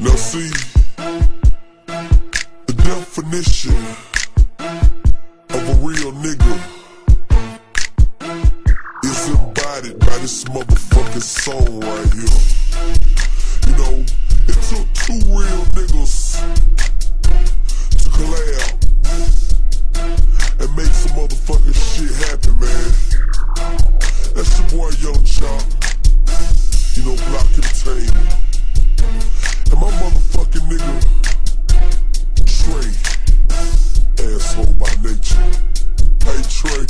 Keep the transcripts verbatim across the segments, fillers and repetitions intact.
Now see, the definition of a real nigga is embodied by this motherfucking song right here. You know, it took two real niggas to collab and make some motherfucking shit happen, man. That's your boy Young Chop, you know, Block Entertainment. And my motherfucking nigga, Trey, asshole by nature. Hey Trey,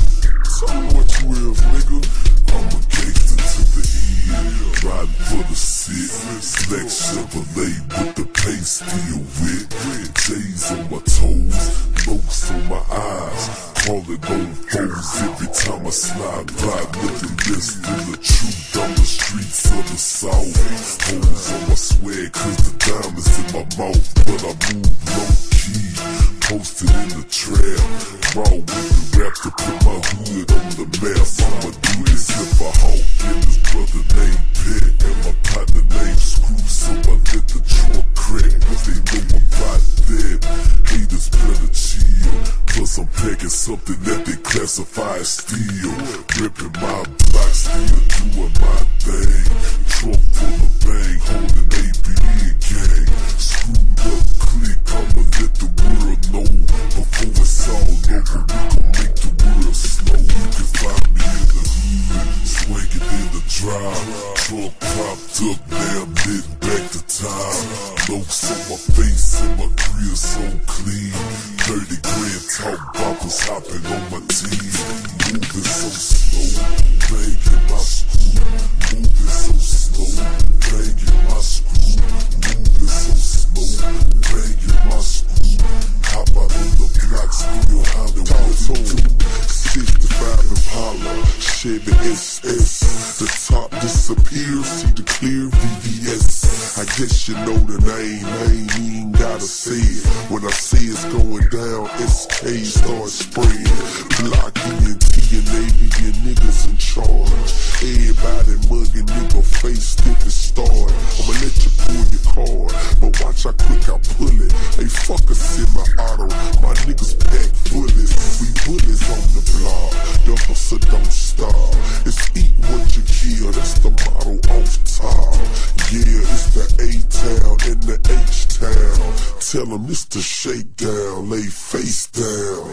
tell me what you is, nigga. I'm a gangster to the end, riding for the sit. Black Chevrolet with the paint still wet. J's on my toes, lokes on my eyes. Crawling on foes every time I slide by. Looking less than the truth on the streets of the South. Holes on my swag cause the diamonds in my mouth. But I move low key, posted in the trap. Raw with the rap to put my hood on the map. I'ma do this if I hawk in his brother named Pet. And my partner named Screw, so I let the trunk crack. Cause they know about that. Haters better chill. Plus I'm packing something that they classify as steel. Ripping my block, still doing my thing. Trunk full of bang, holding A B and gang. Screwed up click, I'ma let the world know. Before it's all over, we gon' make the world slow. You can find me in the hood, swinging in the drive. Trunk propped up, now I'm getting back to time. Lokes on my face and my grill so clean. Thirty grand top boppers hopping on my team. Moving so slow, banging my screw. Moving so slow, banging my screw. Moving so slow, banging my screw. Hop out on the block, still Hollywood. sixty-five Impala, Chevy S S. The top disappears, see the clear V V S. I guess you know the name, I ain't even gotta say it. When I say it's going down, S K starts spraying. Block E and T and Navy and niggas in charge. Everybody mugging, nigga face stiff and start. I'ma let you pull your card, but watch how quick I pull it. Hey, fuck a semi-auto, my niggas pack bullets. We bullets on the block, the hustle don't stop. It's eat what you kill, that's the motto off top. Yeah, it's the A-Town and the H-Town. Tell them it's the shakedown, lay face down.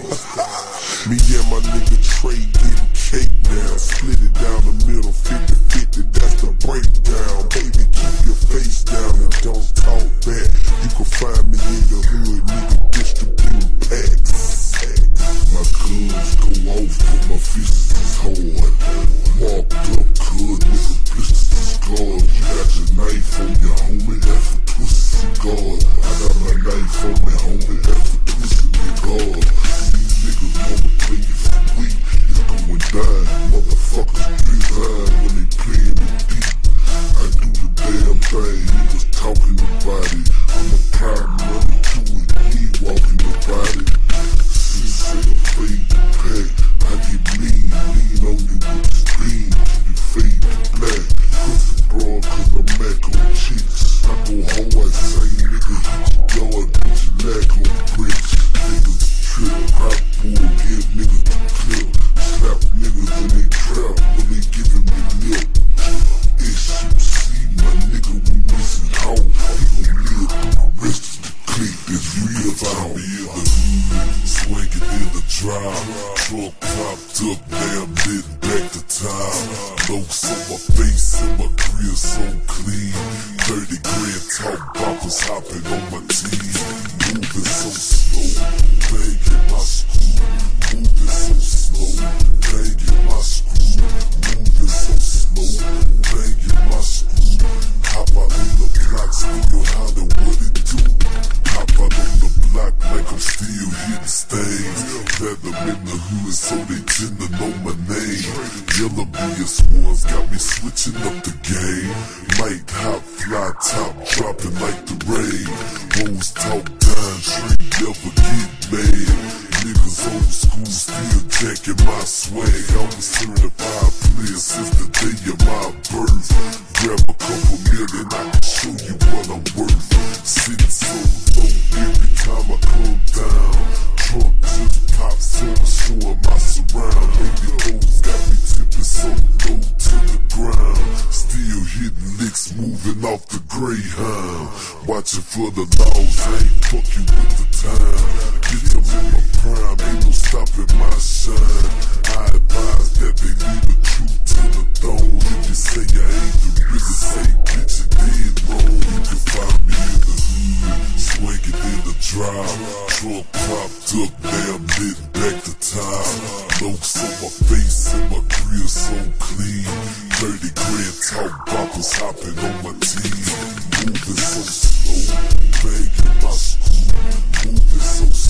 Me and my nigga Trey getting cake now. Split it down the middle, fifty fifty, that's the breakdown. Baby, keep your face down and don't talk back. You can find me in the hood, nigga, distributing packs. My guns go off when my fist is hard. Walked up, good nigga, blisters and scars. You got your knife on your homie, that's for twisted cigars. I got my knife on me, homie, that's for twisted cigars. These niggas wanna play you for weak, it's going down. Motherfuckers design when they playing it deep. I do the damn thing, niggas talking about it. I'm a prime money to it, he walking about it. Say a fade to pack, I get mean, lean on you with the screen, you fade to black. Pussy broad cause I'm Mac on chicks. I go hard, say nigga hit your yard, put your lack on bricks. Niggas trip, hot bull, give niggas the clip. Slap niggas in they trap when they giving me lip. S U C, my nigga, we missing out. He gon' live through the rest of the clique, this real time. Me in the hood, swinging in the drive. Truck propped up, now I'm getting back to time. Lokes on my face and my grill so clean. Thirty grand top boppers hopping on my team. Moving so slow, banging my screw. Moving so slow, banging my screw. Moving so slow, banging my screw. Hop out on the block, still holler what it do. Hop out on the block like I'm still hitting stains. Glad I'm in the hood so they tend to know my name. Yellow B S ones got me switching up the game. Light, hot, fly, top dropping like the rain. Rose talk down, tree never get mad. niggas old school, still jacking my swag. I was certified player since the day of my birth. Grab a couple million, I can show you what I'm worth. Sitting so low every time I come down. Trunk just pops, so I'm showing my surround. Baby hoes got me tipping so low to the ground. Still hitting licks, moving off the Greyhound. Watching for the laws, I ain't fucking with the time. Get them in my prime, ain't no stopping my shine. I advise that they leave the truth to the throne. If you say I ain't the really say, bitch, you did wrong. You can find me in the hood, swinging in the drive. Trunk propped up, damn lit back to top. Lokes on my face and my grill so clean. Thirty grand talk boppers hopping on my team. Moving so slow, banging my screw. Moving so slow.